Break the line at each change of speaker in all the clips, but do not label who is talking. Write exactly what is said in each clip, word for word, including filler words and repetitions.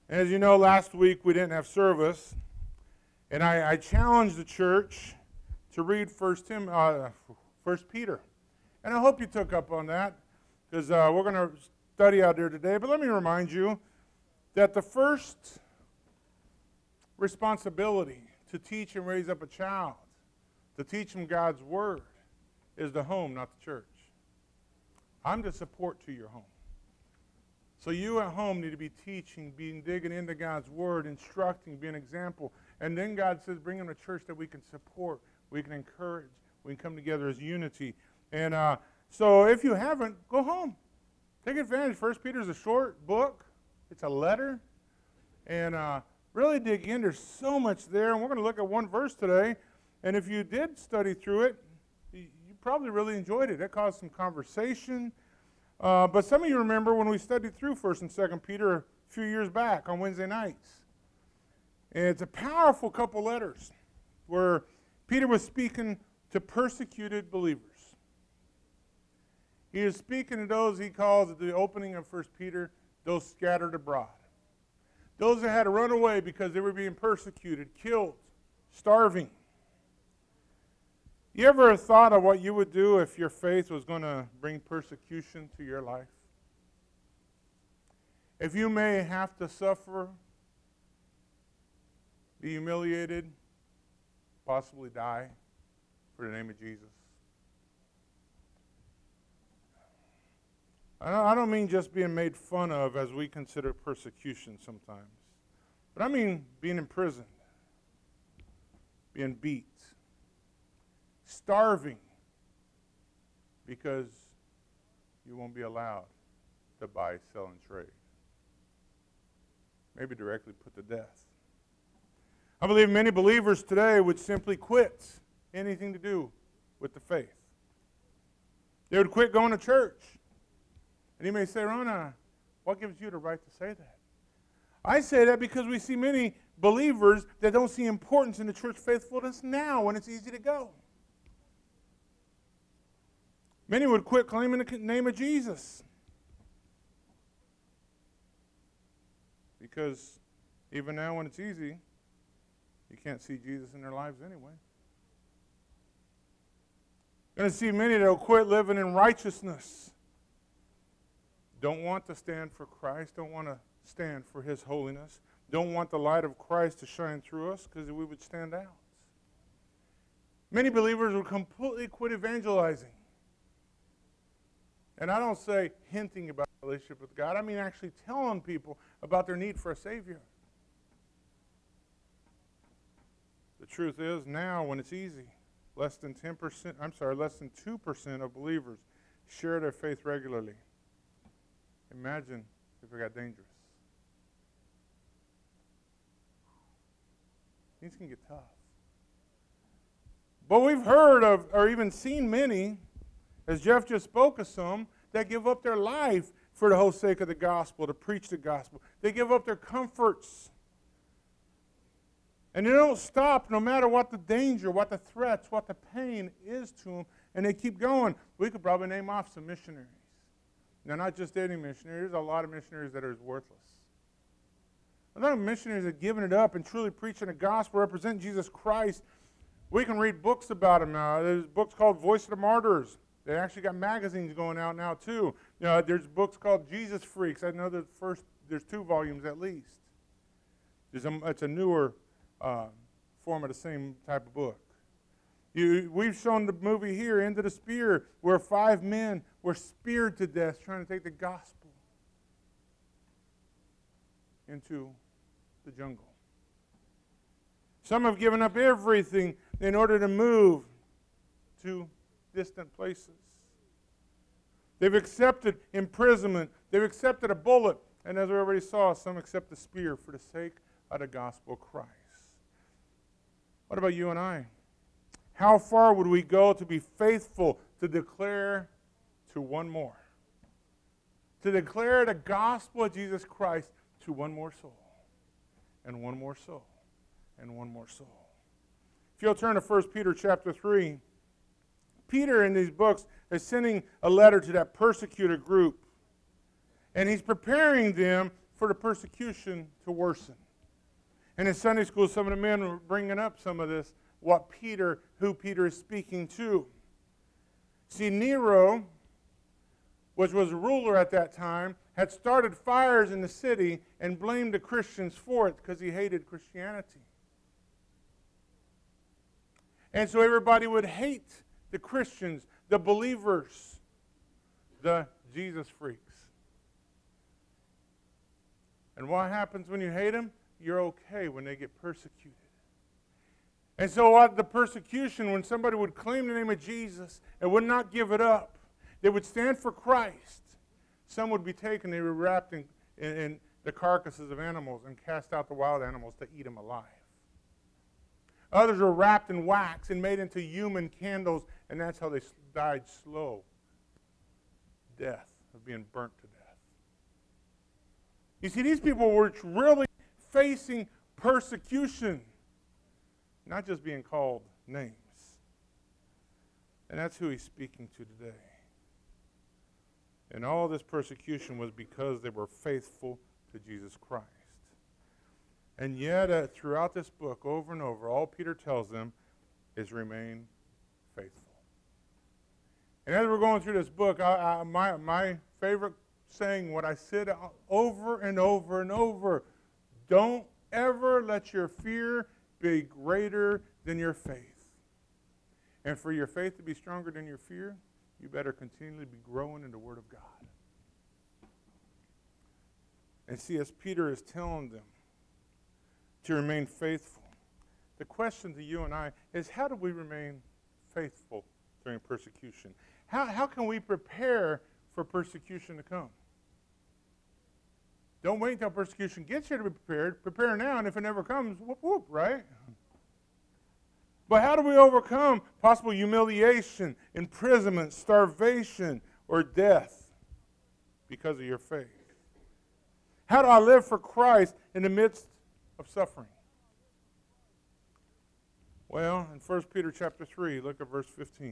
As you know, last week we didn't have service, and I, I challenged the church to read First Tim, uh, First Peter, and I hope you took up on that, because uh, we're going to study out there today. But let me remind you that the first responsibility to teach and raise up a child, to teach them God's Word, is the home, not the church. I'm the support to your home. So you at home need to be teaching, being digging into God's Word, instructing, being an example. And then God says, bring them to church that we can support, we can encourage, we can come together as unity. And uh, so if you haven't, go home. Take advantage. First Peter is a short book. It's a letter. And uh, really dig in. There's so much there. And we're going to look at one verse today. And if you did study through it, you probably really enjoyed it. It caused some conversation. Uh, but some of you remember when we studied through First and Second Peter a few years back on Wednesday nights. And it's a powerful couple letters where Peter was speaking to persecuted believers. He is speaking to those he calls at the opening of First Peter, those scattered abroad. Those that had to run away because they were being persecuted, killed, starving. You ever thought of what you would do if your faith was going to bring persecution to your life? If you may have to suffer, be humiliated, possibly die for the name of Jesus. I don't mean just being made fun of as we consider persecution sometimes. But I mean being imprisoned, being beat, starving because you won't be allowed to buy, sell, and trade. Maybe directly put to death. I believe many believers today would simply quit anything to do with the faith. They would quit going to church. And you may say, Rona, what gives you the right to say that? I say that because we see many believers that don't see importance in the church faithfulness now when it's easy to go. Many would quit claiming the name of Jesus because even now when it's easy, you can't see Jesus in their lives anyway. You're going to see many that will quit living in righteousness. Don't want to stand for Christ, don't want to stand for His holiness, don't want the light of Christ to shine through us because we would stand out. Many believers will completely quit evangelizing. And I don't say hinting about a relationship with God, I mean actually telling people about their need for a Savior. The truth is now when it's easy, less than ten percent, I'm sorry, less than two percent of believers share their faith regularly. Imagine if it got dangerous. Things can get tough. But we've heard of, or even seen many, as Jeff just spoke of some, that give up their life for the whole sake of the gospel, to preach the gospel. They give up their comforts. And they don't stop no matter what the danger, what the threats, what the pain is to them, and they keep going. We could probably name off some missionaries. Now, not just any missionaries, there's a lot of missionaries that are worthless. A lot of missionaries that are giving it up and truly preaching the gospel, representing Jesus Christ. We can read books about them now. There's books called Voice of the Martyrs. They actually got magazines going out now, too. You know, there's books called Jesus Freaks. I know the first, there's two volumes at least. There's a, it's a newer uh, form of the same type of book. You, we've shown the movie here, Into the Spear, where five men were speared to death trying to take the gospel into the jungle. Some have given up everything in order to move to distant places. They've accepted imprisonment. They've accepted a bullet. And as we already saw, some accept the spear for the sake of the gospel of Christ. What about you and I? How far would we go to be faithful to declare to one more? To declare the gospel of Jesus Christ to one more soul, and one more soul, and one more soul. If you'll turn to First Peter chapter three, Peter in these books is sending a letter to that persecuted group. And he's preparing them for the persecution to worsen. And in Sunday school, some of the men were bringing up some of this, what Peter, who Peter is speaking to. See, Nero, which was a ruler at that time, had started fires in the city and blamed the Christians for it because he hated Christianity. And so everybody would hate the Christians, the believers, the Jesus freaks. And what happens when you hate them? You're okay when they get persecuted. And so what the persecution, when somebody would claim the name of Jesus and would not give it up, they would stand for Christ. Some would be taken, they were wrapped in, in, in the carcasses of animals and cast out the wild animals to eat them alive. Others were wrapped in wax and made into human candles, and that's how they died slow death of being burnt to death. You see, these people were really facing persecution, not just being called names. And that's who he's speaking to today. And all this persecution was because they were faithful to Jesus Christ. And yet, uh, throughout this book, over and over, all Peter tells them is remain faithful. And as we're going through this book, I, I, my, my favorite saying, what I said over and over and over, don't ever let your fear be greater than your faith. And for your faith to be stronger than your fear, you better continually be growing in the Word of God. And see, as Peter is telling them to remain faithful, the question to you and I is, how do we remain faithful during persecution? How, how can we prepare for persecution to come? Don't wait until persecution gets here to be prepared. Prepare now, and if it never comes, whoop, whoop, right? But how do we overcome possible humiliation, imprisonment, starvation, or death because of your faith? How do I live for Christ in the midst of suffering? Well, in First Peter chapter three, look at verse fifteen.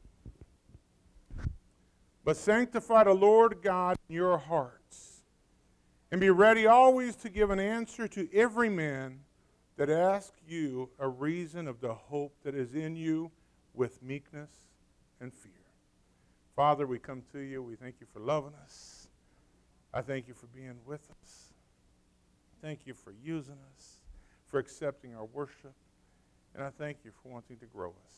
But sanctify the Lord God in your hearts, and be ready always to give an answer to every man that asks you a reason of the hope that is in you with meekness and fear. Father, we come to you. We thank you for loving us. I thank you for being with us. Thank you for using us, for accepting our worship, and I thank you for wanting to grow us.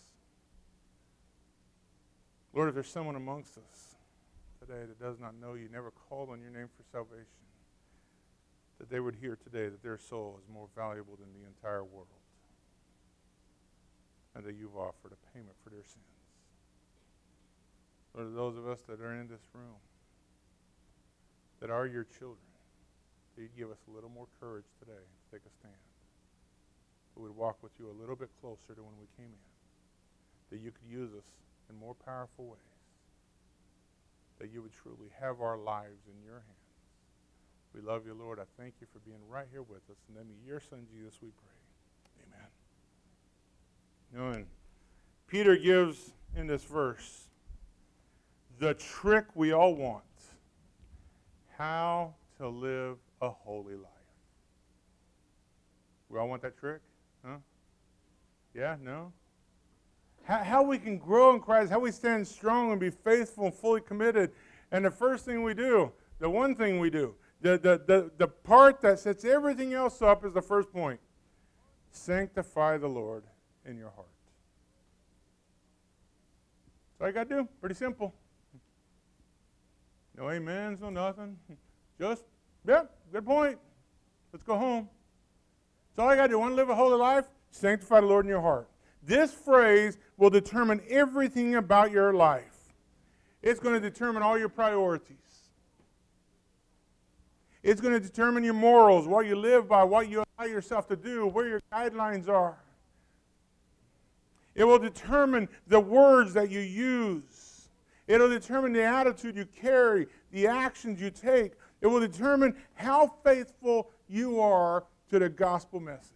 Lord, if there's someone amongst us today that does not know you, never called on your name for salvation, that they would hear today that their soul is more valuable than the entire world, and that you've offered a payment for their sins. Lord, those of us that are in this room, that are your children, that you'd give us a little more courage today to take a stand. We would walk with you a little bit closer to when we came in, that you could use us in more powerful ways, that you would truly have our lives in your hands. We love you, Lord. I thank you for being right here with us. In the name of your Son, Jesus, we pray. Amen. You know, and Peter gives in this verse the trick we all want, how to live a holy life. We all want that trick? Huh? Yeah? No? How, how we can grow in Christ, how we stand strong and be faithful and fully committed. And the first thing we do, the one thing we do, The, the, the, the part that sets everything else up is the first point. Sanctify the Lord in your heart. That's all you got to do. Pretty simple. No amens, no nothing. Just, yep, good point. Let's go home. That's all you got to do. Want to live a holy life? Sanctify the Lord in your heart. This phrase will determine everything about your life. It's going to determine all your priorities. It's going to determine your morals, what you live by, what you allow yourself to do, where your guidelines are. It will determine the words that you use. It will determine the attitude you carry, the actions you take. It will determine how faithful you are to the gospel message.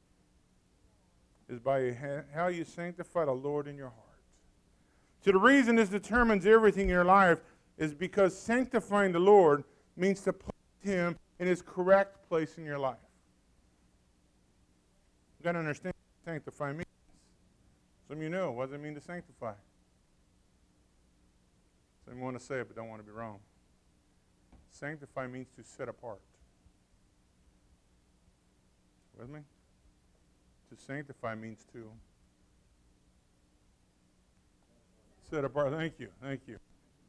Is by how you sanctify the Lord in your heart. So the reason this determines everything in your life is because sanctifying the Lord means to put Him in his correct place in your life. You've got to understand what sanctify means. Some of you know, what does it mean to sanctify? Some of you want to say it but don't want to be wrong. Sanctify means to set apart. With me? To sanctify means to set apart. Thank you. Thank you.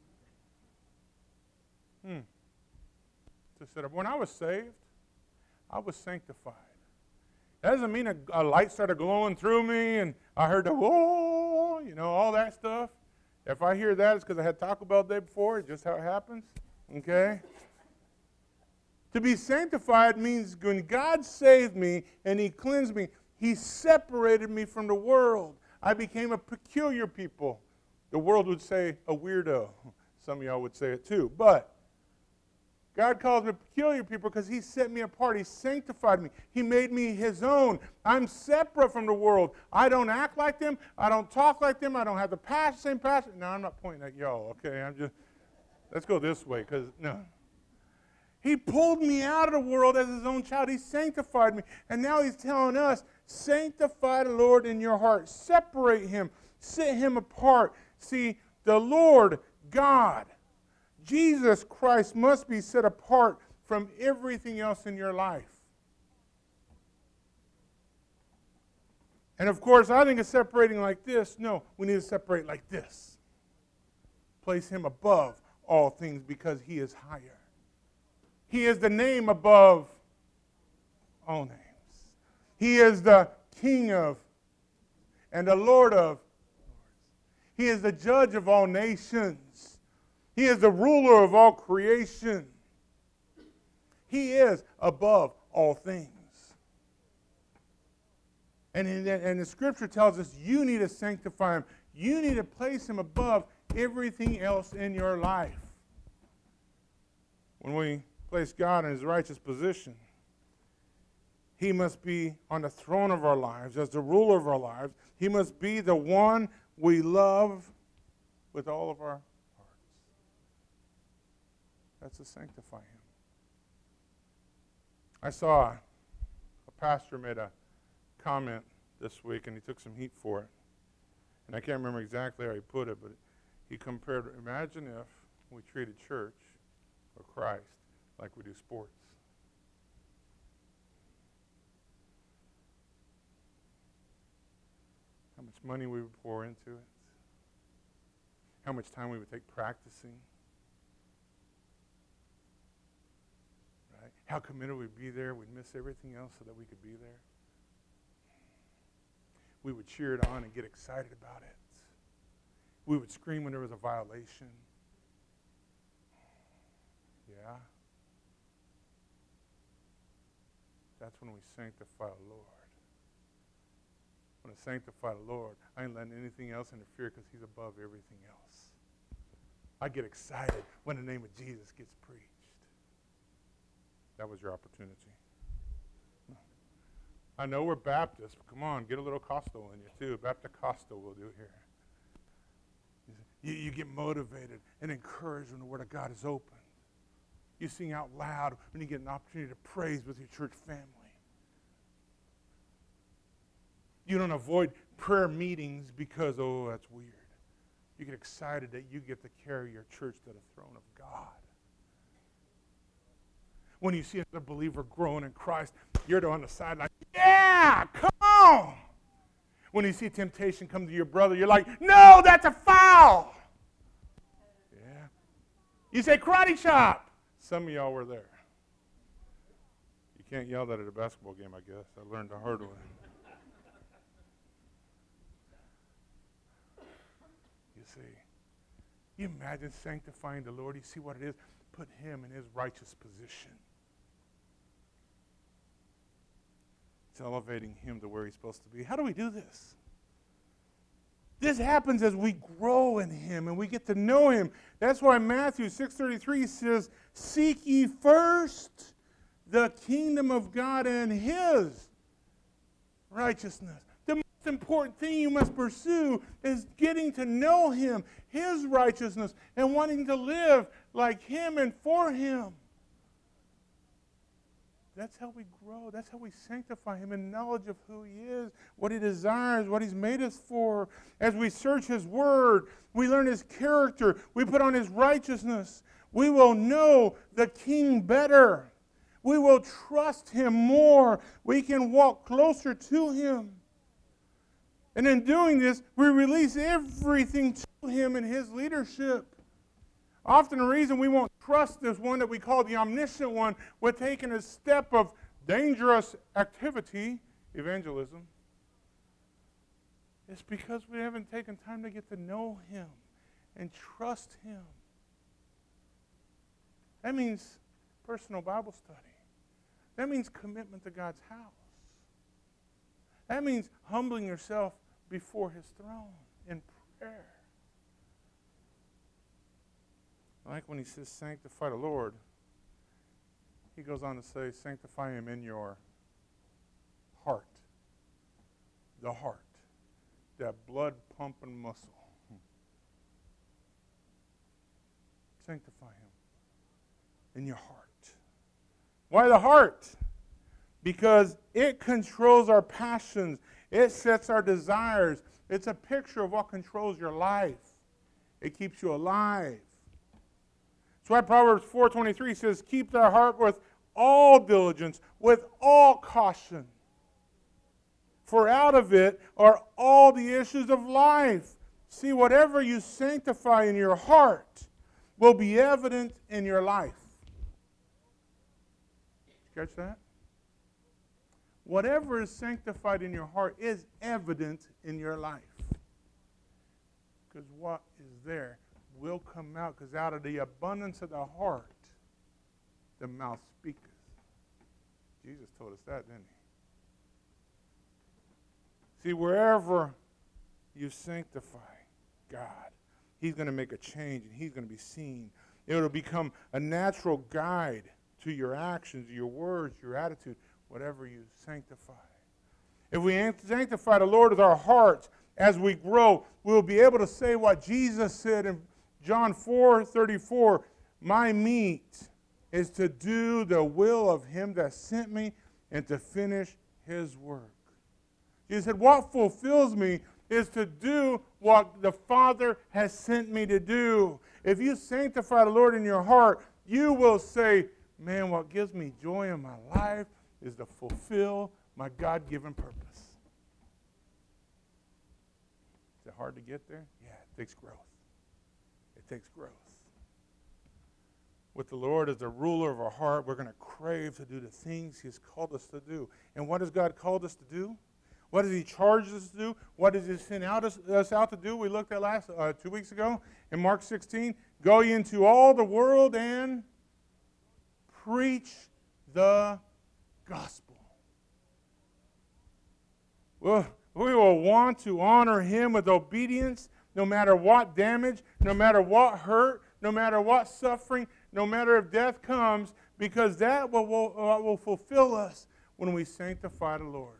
Hmm. To set up. When I was saved, I was sanctified. That doesn't mean a, a light started glowing through me and I heard the whoa, you know, all that stuff. If I hear that, it's because I had Taco Bell the day before. It's just how it happens. Okay? To be sanctified means when God saved me and he cleansed me, he separated me from the world. I became a peculiar people. The world would say a weirdo. Some of y'all would say it too. But God calls me peculiar people because he set me apart. He sanctified me. He made me his own. I'm separate from the world. I don't act like them. I don't talk like them. I don't have the passion, same passion. No, I'm not pointing at y'all, okay? I'm just, let's go this way because, no. He pulled me out of the world as his own child. He sanctified me. And now he's telling us, sanctify the Lord in your heart. Separate him. Set him apart. See, the Lord God, Jesus Christ, must be set apart from everything else in your life. And of course, I think of separating like this. No, we need to separate like this. Place him above all things because he is higher. He is the name above all names. He is the King of and the Lord of. He is the judge of all nations. He is the ruler of all creation. He is above all things. And, in, and the scripture tells us you need to sanctify him. You need to place him above everything else in your life. When we place God in his righteous position, he must be on the throne of our lives as the ruler of our lives. He must be the one we love with all of our hearts. That's to sanctify him. I saw a, a pastor made a comment this week, and he took some heat for it. And I can't remember exactly how he put it, but he compared, imagine if we treated church or Christ like we do sports. How much money we would pour into it. How much time we would take practicing. Right? How committed we'd be there. We'd miss everything else so that we could be there. We would cheer it on and get excited about it. We would scream when there was a violation. Yeah. That's when we sanctify the Lord. When I sanctify the Lord, I ain't letting anything else interfere because he's above everything else. I get excited when the name of Jesus gets preached. That was your opportunity. I know we're Baptists, but come on, get a little Costo in you too. Baptist Costo will do here. You, you get motivated and encouraged when the Word of God is open. You sing out loud when you get an opportunity to praise with your church family. You don't avoid prayer meetings because, oh, that's weird. You get excited that you get to carry your church to the throne of God. When you see another believer growing in Christ, you're on the sideline. Yeah, come on. When you see temptation come to your brother, you're like, no, that's a foul. Yeah. You say karate chop. Some of y'all were there. You can't yell that at a basketball game, I guess. I learned the hard way. You see, you imagine sanctifying the Lord. You see what it is? Put him in his righteous position. It's elevating him to where he's supposed to be. How do we do this? This happens as we grow in him and we get to know him. That's why Matthew six thirty-three says, seek ye first the kingdom of God and his righteousness. The most important thing you must pursue is getting to know him, his righteousness, and wanting to live like him and for him. That's how we grow. That's how we sanctify him in knowledge of who he is, what he desires, what he's made us for. As we search his word, we learn his character. We put on his righteousness. We will know the king better. We will trust him more. We can walk closer to him. And in doing this, we release everything to him in his leadership. Often the reason we won't trust this one that we call the omniscient one, we're taking a step of dangerous activity, evangelism, it's because we haven't taken time to get to know him and trust him. That means personal Bible study. That means commitment to God's house. That means humbling yourself before his throne in prayer. Like when he says, sanctify the Lord, he goes on to say, sanctify him in your heart. The heart. That blood-pumping muscle. Sanctify him in your heart. Why the heart? Because it controls our passions. It sets our desires. It's a picture of what controls your life. It keeps you alive. That's why Proverbs four twenty-three says, keep thy heart with all diligence, with all caution. For out of it are all the issues of life. See, whatever you sanctify in your heart will be evident in your life. Did you catch that? Whatever is sanctified in your heart is evident in your life. Because what is there will come out, because out of the abundance of the heart, the mouth speaketh. Jesus told us that, didn't he? See, wherever you sanctify God, he's going to make a change, and he's going to be seen. It will become a natural guide to your actions, your words, your attitude, whatever you sanctify. If we sanctify the Lord with our hearts, as we grow, we'll be able to say what Jesus said in John four thirty-four, my meat is to do the will of him that sent me and to finish his work. Jesus said, what fulfills me is to do what the Father has sent me to do. If you sanctify the Lord in your heart, you will say, man, what gives me joy in my life is to fulfill my God-given purpose. Is it hard to get there? Yeah, it takes growth. It takes growth. With the Lord as the ruler of our heart, we're going to crave to do the things he's called us to do. And what has God called us to do? What has he charged us to do? What does he send out us, us out to do? We looked at last uh, two weeks ago in Mark sixteen. Go ye into all the world and preach the gospel. Well, we will want to honor him with obedience, no matter what damage, no matter what hurt, no matter what suffering, no matter if death comes, because that will, will, uh, will fulfill us when we sanctify the Lord.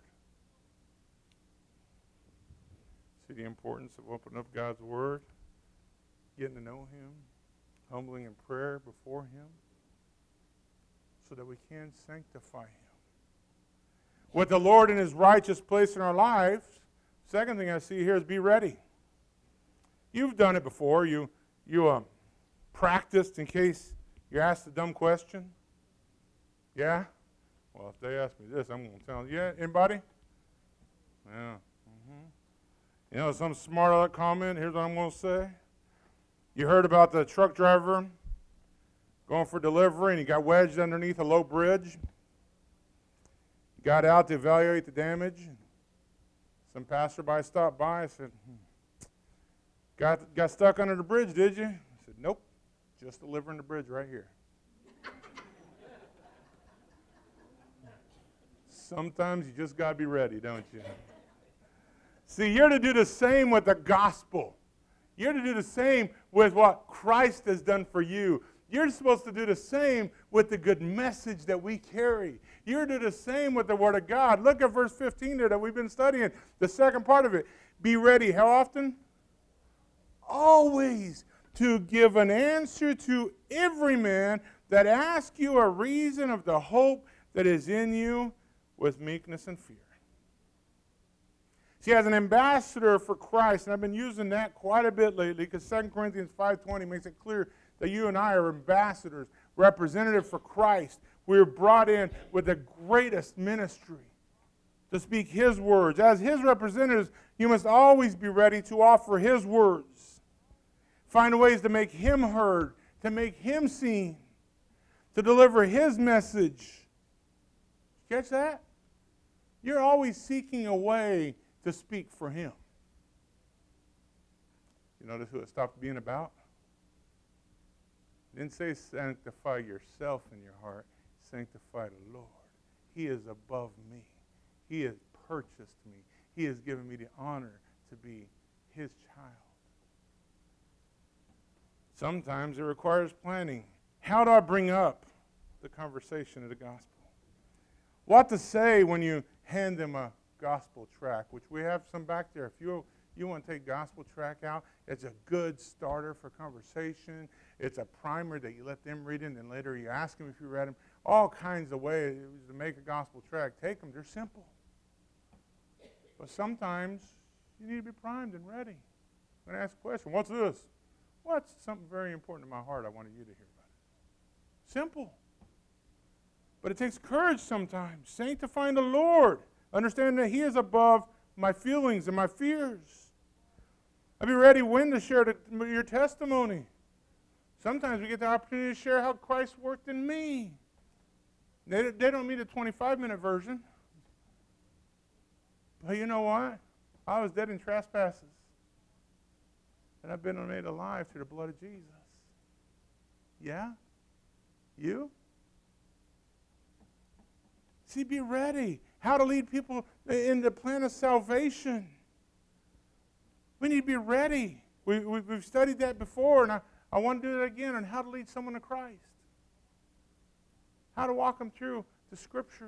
See the importance of opening up God's Word, getting to know him, humbling in prayer before him, so that we can sanctify him. With the Lord in his righteous place in our lives, second thing I see here is be ready. You've done it before. You, you um, practiced in case you're asked a dumb question. Yeah? Well, if they ask me this, I'm going to tell them. Yeah? Anybody? Yeah. Mm-hmm. You know, some smart aleck comment, here's what I'm going to say. You heard about the truck driver going for delivery, and he got wedged underneath a low bridge. He got out to evaluate the damage. Some passerby stopped by and said, hmm, got, got stuck under the bridge, did you? I said, nope, just delivering the bridge right here. Sometimes you just got to be ready, don't you? See, you're to do the same with the gospel. You're to do the same with what Christ has done for you. You're supposed to do the same with the good message that we carry. You're to do the same with the Word of God. Look at verse fifteen there that we've been studying, the second part of it. Be ready. How often? Always to give an answer to every man that asks you a reason of the hope that is in you with meekness and fear. See, as an ambassador for Christ, and I've been using that quite a bit lately because Second Corinthians five twenty makes it clear that you and I are ambassadors, representative for Christ. We are brought in with the greatest ministry to speak His words. As His representatives, you must always be ready to offer His words. Find ways to make Him heard, to make Him seen, to deliver His message. Catch that? You're always seeking a way to speak for Him. You notice who it stopped being about? It didn't say sanctify yourself in your heart. Sanctify the Lord. He is above me. He has purchased me. He has given me the honor to be His child. Sometimes it requires planning. How do I bring up the conversation of the gospel? What to say when you hand them a gospel tract, which we have some back there. If you you want to take gospel tract out, it's a good starter for conversation. It's a primer that you let them read in, and later you ask them if you read them. All kinds of ways to make a gospel tract. Take them. They're simple. But sometimes you need to be primed and ready. I'm going to ask a question. What's this? What's something very important to my heart I wanted you to hear about it? Simple. But it takes courage sometimes. Sanctifying the Lord. Understanding that He is above my feelings and my fears. I'll be ready when to share the, your testimony. Sometimes we get the opportunity to share how Christ worked in me. They, they don't mean a twenty-five minute version. But you know what? I was dead in trespasses. And I've been made alive through the blood of Jesus. Yeah? You? See, be ready. How to lead people in the plan of salvation. We need to be ready. We, we, we've studied that before, and I, I want to do it again on how to lead someone to Christ. How to walk them through the Scripture.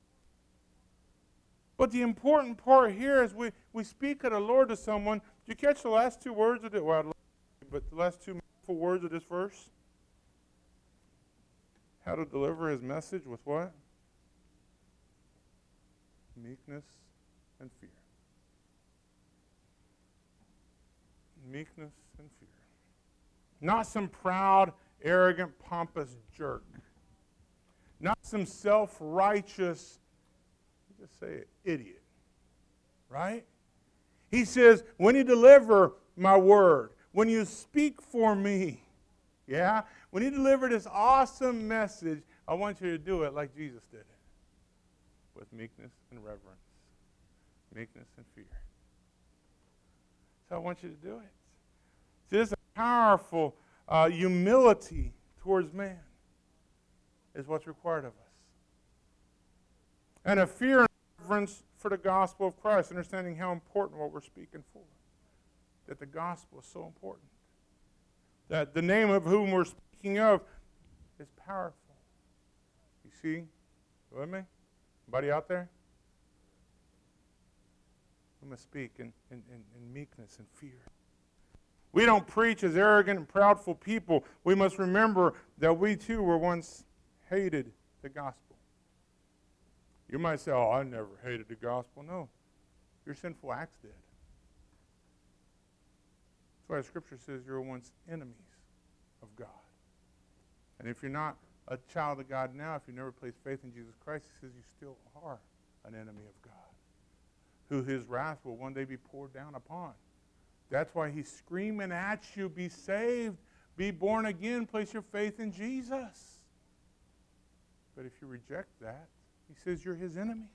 But the important part here is we, we speak of the Lord to someone. Did you catch the last two words of it? Well, but the last two words of this verse? How to deliver His message with what? Meekness and fear. Meekness and fear. Not some proud, arrogant, pompous jerk. Not some self-righteous, just say it, idiot. Right? He says, when you deliver my word, when you speak for me, yeah? When you deliver this awesome message, I want you to do it like Jesus did it. With meekness and reverence. Meekness and fear. So I want you to do it. See, this is a powerful uh, humility towards man is what's required of us. And a fear and reverence for the gospel of Christ, understanding how important what we're speaking for. That the gospel is so important. That the name of whom we're speaking of is powerful. You see? You with me? Anybody out there? We must speak in, in, in, in meekness and fear. We don't preach as arrogant and proudful people. We must remember that we too were once hated the gospel. You might say, oh, I never hated the gospel. No, your sinful acts did. That's why the Scripture says you were once enemies of God. And if you're not a child of God now, if you never placed faith in Jesus Christ, He says you still are an enemy of God, who His wrath will one day be poured down upon. That's why He's screaming at you, be saved, be born again, place your faith in Jesus. But if you reject that, He says you're His enemies.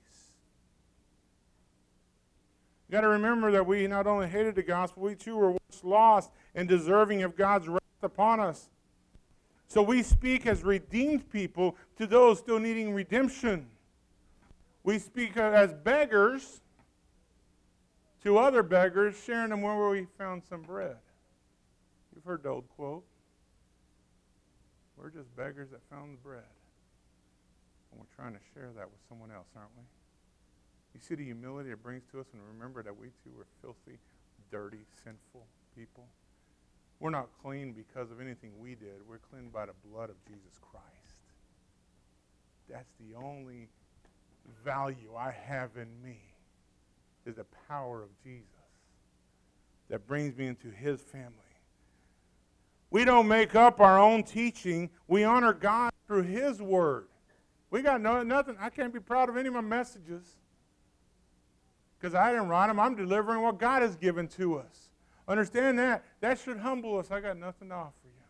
You got to remember that we not only hated the gospel, we too were once lost and deserving of God's wrath upon us. So we speak as redeemed people to those still needing redemption. We speak as beggars to other beggars, sharing them where we found some bread. You've heard the old quote. We're just beggars that found the bread. And we're trying to share that with someone else, aren't we? You see the humility it brings to us, and remember that we too were filthy, dirty, sinful people. We're not clean because of anything we did. We're clean by the blood of Jesus Christ. That's the only value I have in me, is the power of Jesus that brings me into his family. We don't make up our own teaching. We honor God through his word. We got no, nothing. I can't be proud of any of my messages because I didn't write them. I'm delivering what God has given to us. Understand that. That should humble us. I got nothing to offer you.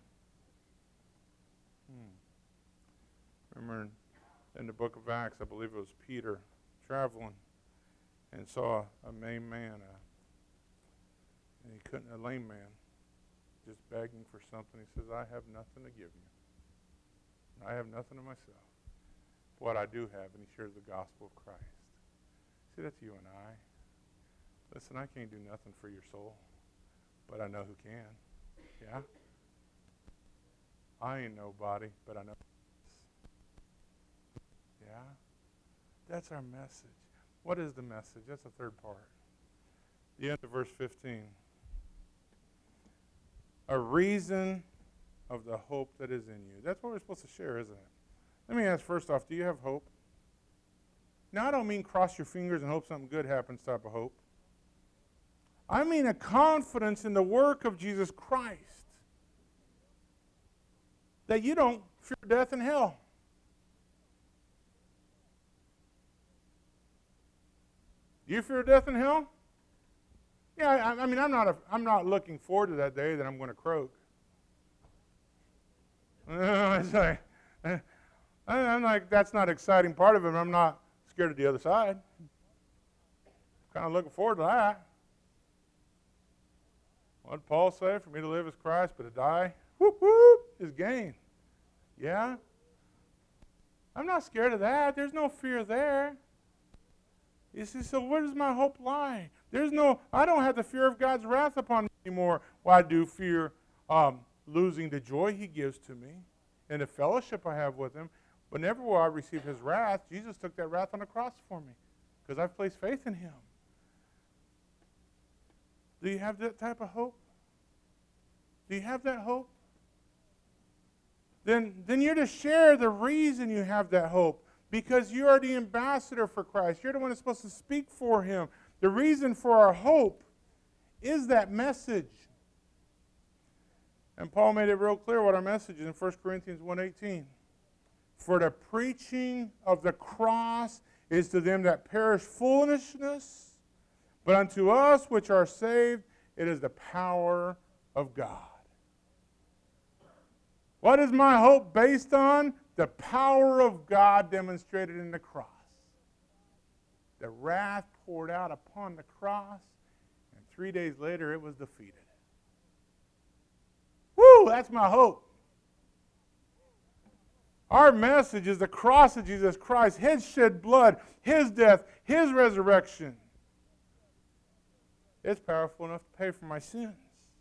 Hmm. Remember in the book of Acts, I believe it was Peter traveling and saw a lame man, uh, and he couldn't, a lame man, just begging for something. He says, I have nothing to give you. I have nothing of myself. What I do have, and he shares the gospel of Christ. See, that's you and I. Listen, I can't do nothing for your soul, but I know who can. Yeah? I ain't nobody, but I know. Yeah? That's our message. What is the message? That's the third part. The end of verse fifteen. A reason of the hope that is in you. That's what we're supposed to share, isn't it? Let me ask first off, do you have hope? Now, I don't mean cross your fingers and hope something good happens type of hope. I mean a confidence in the work of Jesus Christ. That you don't fear death and hell. Do you fear death and hell? Yeah, I, I mean, I'm not, a, I'm not looking forward to that day that I'm going to croak. It's like, I'm like, that's not an exciting part of it. I'm not scared of the other side. Kind of looking forward to that. What did Paul say? For me to live is Christ, but to die, whoop, whoop, is gain. Yeah? I'm not scared of that. There's no fear there. You see, so where does my hope lie? There's no, I don't have the fear of God's wrath upon me anymore. Well, I do fear um, losing the joy he gives to me and the fellowship I have with him. But never will I receive his wrath. Jesus took that wrath on the cross for me because I've placed faith in him. Do you have that type of hope? Do you have that hope? Then, then you're to share the reason you have that hope. Because you are the ambassador for Christ. You're the one that's supposed to speak for him. The reason for our hope is that message. And Paul made it real clear what our message is in First Corinthians one eighteen. For the preaching of the cross is to them that perish foolishness, but unto us which are saved, it is the power of God. What is my hope based on? The power of God demonstrated in the cross. The wrath poured out upon the cross, and three days later it was defeated. Woo, that's my hope. Our message is the cross of Jesus Christ, his shed blood, his death, his resurrection. It's powerful enough to pay for my sins.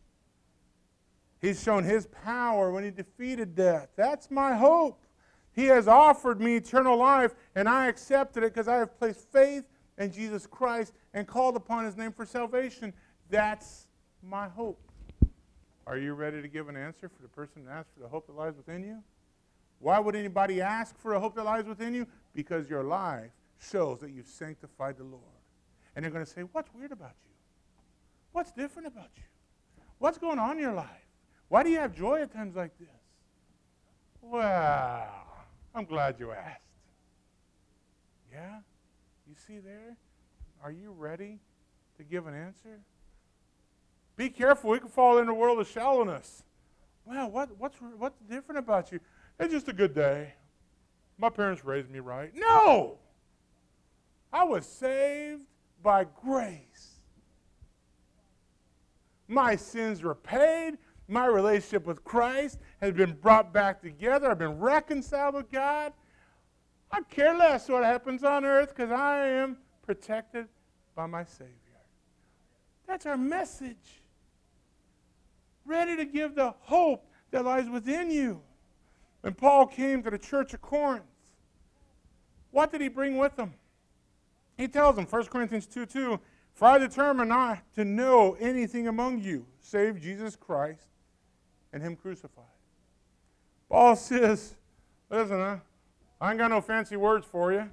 He's shown his power when he defeated death. That's my hope. He has offered me eternal life, and I accepted it because I have placed faith in Jesus Christ and called upon his name for salvation. That's my hope. Are you ready to give an answer for the person who asked for the hope that lies within you? Why would anybody ask for a hope that lies within you? Because your life shows that you've sanctified the Lord. And they're going to say, what's weird about you? What's different about you? What's going on in your life? Why do you have joy at times like this? Well, I'm glad you asked. Yeah? You see there? Are you ready to give an answer? Be careful. We can fall into a world of shallowness. Well, what, what's, what's different about you? It's just a good day. My parents raised me right. No! I was saved by grace. My sins were paid. My relationship with Christ has been brought back together. I've been reconciled with God. I care less what happens on earth because I am protected by my Savior. That's our message. Ready to give the hope that lies within you. When Paul came to the church of Corinth, what did he bring with him? He tells them, First Corinthians two two, for I determined not to know anything among you, save Jesus Christ and him crucified. Paul says, listen, I, I ain't got no fancy words for you.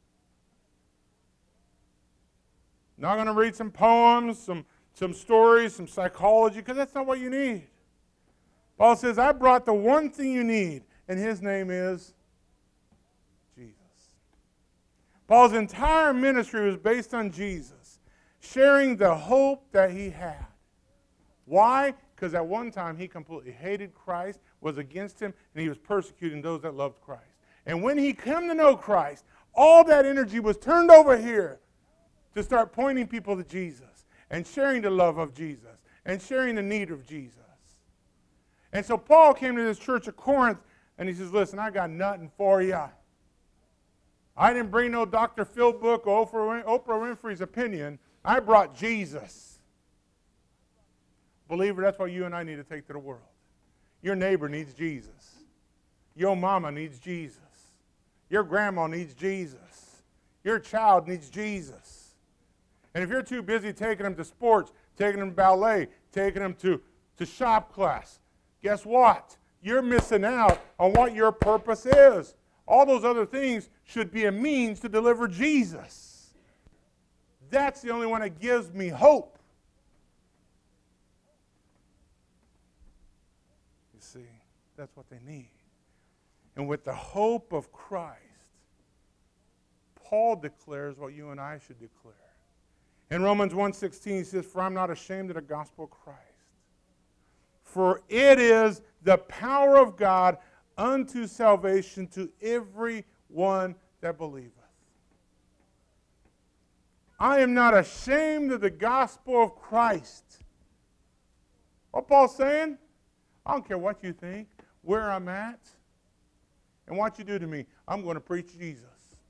Not going to read some poems, some, some stories, some psychology, because that's not what you need. Paul says, I brought the one thing you need, and his name is Jesus. Paul's entire ministry was based on Jesus, sharing the hope that he had. Why? Because at one time he completely hated Christ, was against him, and he was persecuting those that loved Christ. And when he came to know Christ, all that energy was turned over here to start pointing people to Jesus and sharing the love of Jesus and sharing the need of Jesus. And so Paul came to this church of Corinth and he says, listen, I got nothing for you. I didn't bring no Doctor Phil book or Oprah Winfrey's opinion. I brought Jesus. Believer, that's what you and I need to take to the world. Your neighbor needs Jesus. Your mama needs Jesus. Your grandma needs Jesus. Your child needs Jesus. And if you're too busy taking them to sports, taking them to ballet, taking them to, to shop class, guess what? You're missing out on what your purpose is. All those other things should be a means to deliver Jesus. That's the only one that gives me hope. You see, that's what they need. And with the hope of Christ, Paul declares what you and I should declare. In Romans one sixteen, he says, for I'm not ashamed of the gospel of Christ. For it is the power of God unto salvation to every one that believeth. I am not ashamed of the gospel of Christ. What Paul's saying? I don't care what you think, where I'm at, and what you do to me. I'm going to preach Jesus.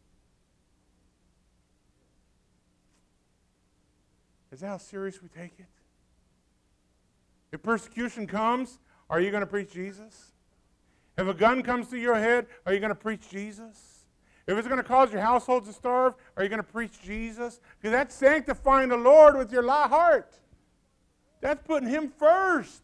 Is that how serious we take it? If persecution comes, are you going to preach Jesus? If a gun comes to your head, are you going to preach Jesus? If it's going to cause your household to starve, are you going to preach Jesus? Because that's sanctifying the Lord with your heart. That's putting Him first.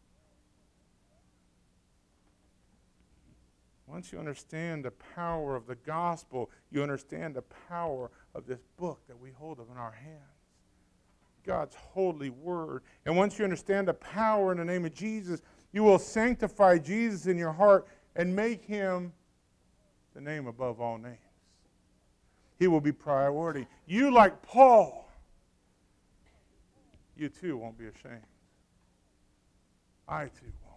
Once you understand the power of the gospel, you understand the power of this book that we hold up in our hands. God's holy word. And once you understand the power in the name of Jesus, you will sanctify Jesus in your heart and make Him the name above all names. He will be priority. You, like Paul, you too won't be ashamed. I too won't.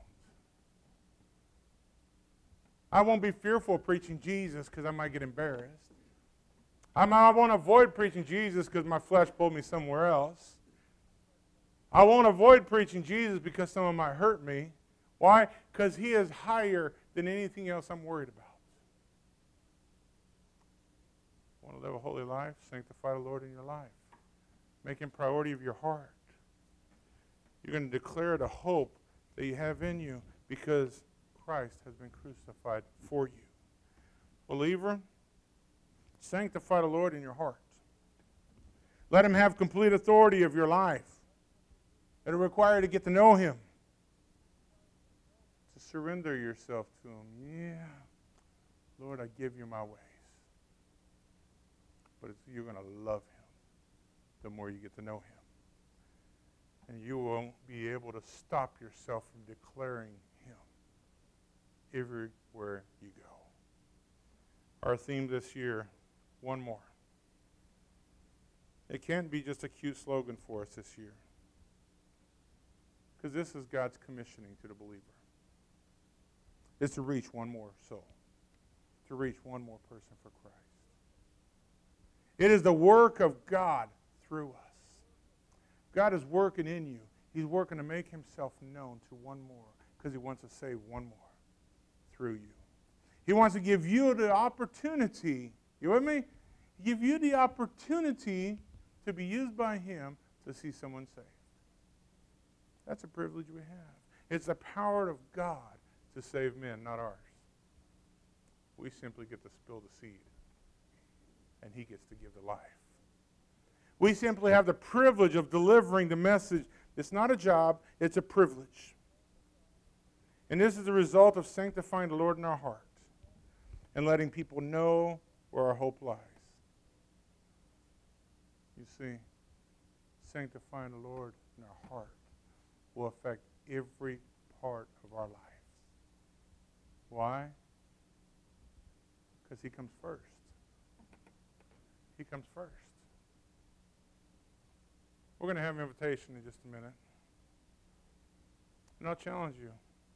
I won't be fearful of preaching Jesus because I might get embarrassed. I might want to avoid preaching Jesus because my flesh pulled me somewhere else. I won't avoid preaching Jesus because someone might hurt me. Why? Because He is higher than anything else I'm worried about. Want to live a holy life? Sanctify the Lord in your life. Make Him priority of your heart. You're going to declare the hope that you have in you because Christ has been crucified for you. Believer, sanctify the Lord in your heart. Let Him have complete authority of your life. It'll require you to get to know Him. To surrender yourself to Him. Yeah, Lord, I give you my ways. But it's, you're going to love Him the more you get to know Him. And you won't be able to stop yourself from declaring Him everywhere you go. Our theme this year, one more. It can't be just a cute slogan for us this year. Because this is God's commissioning to the believer. It's to reach one more soul. To reach one more person for Christ. It is the work of God through us. God is working in you. He's working to make Himself known to one more because He wants to save one more through you. He wants to give you the opportunity, you with me? Give you the opportunity to be used by Him to see someone saved. That's a privilege we have. It's the power of God to save men, not ours. We simply get to spill the seed, and He gets to give the life. We simply have the privilege of delivering the message. It's not a job, it's a privilege. And this is the result of sanctifying the Lord in our heart. and letting people know where our hope lies. You see, sanctifying the Lord in our heart will affect every part of our lives. Why? Because he comes first. He comes first. We're going to have an invitation in just a minute. And I'll challenge you.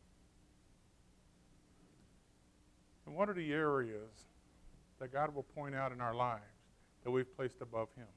And what are the areas that God will point out in our lives that we've placed above him?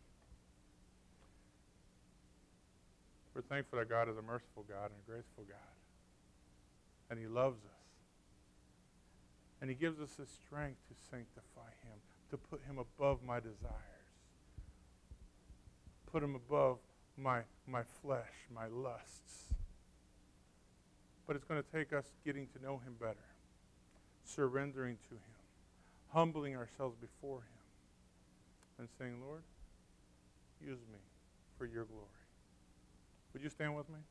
We're thankful that God is a merciful God and a graceful God. And he loves us. And he gives us the strength to sanctify him, to put him above my desires, put him above my, my flesh, my lusts. But it's going to take us getting to know him better, surrendering to him, humbling ourselves before him, and saying, Lord, use me for your glory. Would you stand with me?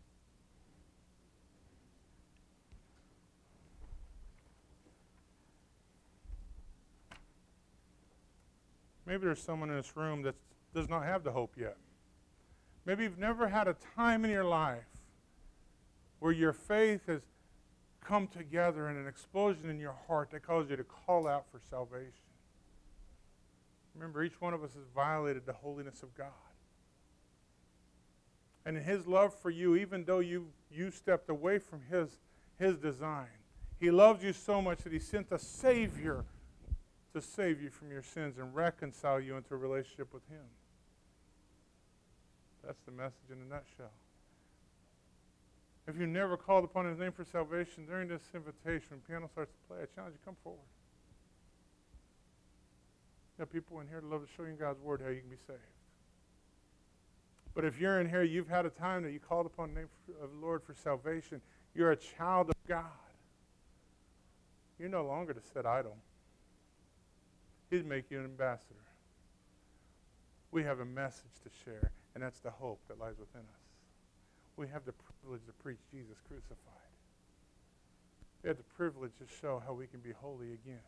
Maybe there's someone in this room that does not have the hope yet. Maybe you've never had a time in your life where your faith has come together in an explosion in your heart that caused you to call out for salvation. Remember, each one of us has violated the holiness of God. And in his love for you, even though you, you stepped away from his, his design, he loves you so much that he sent a Savior to save you from your sins and reconcile you into a relationship with him. That's the message in a nutshell. If you never called upon his name for salvation, during this invitation, when piano starts to play, I challenge you, come forward. There are people in here that love to show you in God's word how you can be saved. But if you're in here, you've had a time that you called upon the name of the Lord for salvation, you're a child of God. You're no longer to sit idle. He'd make you an ambassador. We have a message to share, and that's the hope that lies within us. We have the privilege to preach Jesus crucified. We have the privilege to show how we can be holy again.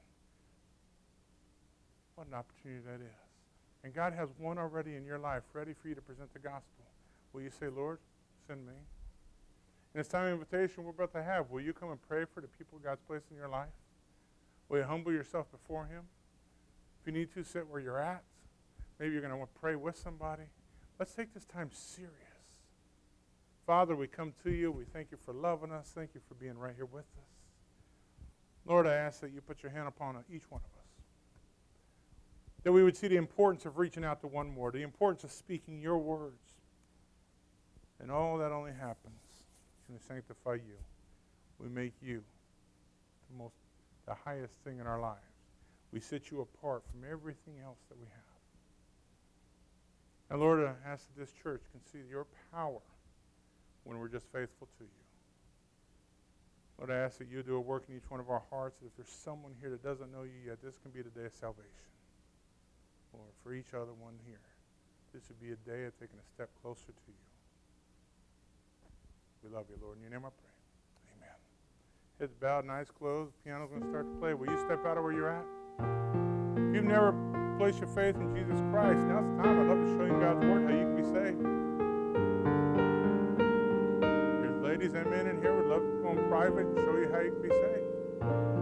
What an opportunity that is. And God has one already in your life ready for you to present the gospel. Will you say, Lord, send me? In this time of invitation we're about to have, will you come and pray for the people God's placed in your life? Will you humble yourself before him? If you need to, sit where you're at. Maybe you're going to want to pray with somebody. Let's take this time serious. Father, we come to you. We thank you for loving us. Thank you for being right here with us. Lord, I ask that you put your hand upon each one of us. That we would see the importance of reaching out to one more, the importance of speaking your words. And all that only happens when we sanctify you. We make you the most, the highest thing in our lives. We set you apart from everything else that we have. And Lord, I ask that this church can see your power when we're just faithful to you. Lord, I ask that you do a work in each one of our hearts, that if there's someone here that doesn't know you yet, this can be the day of salvation. Lord, for each other one here, this would be a day of taking a step closer to you. We love you, Lord. In your name I pray. Amen. Heads bowed and eyes closed. The piano's going to start to play. Will you step out of where you're at? If you've never placed your faith in Jesus Christ, now's the time. I'd love to show you God's word, how you can be saved. There's ladies and men in here would love to go in private and show you how you can be saved.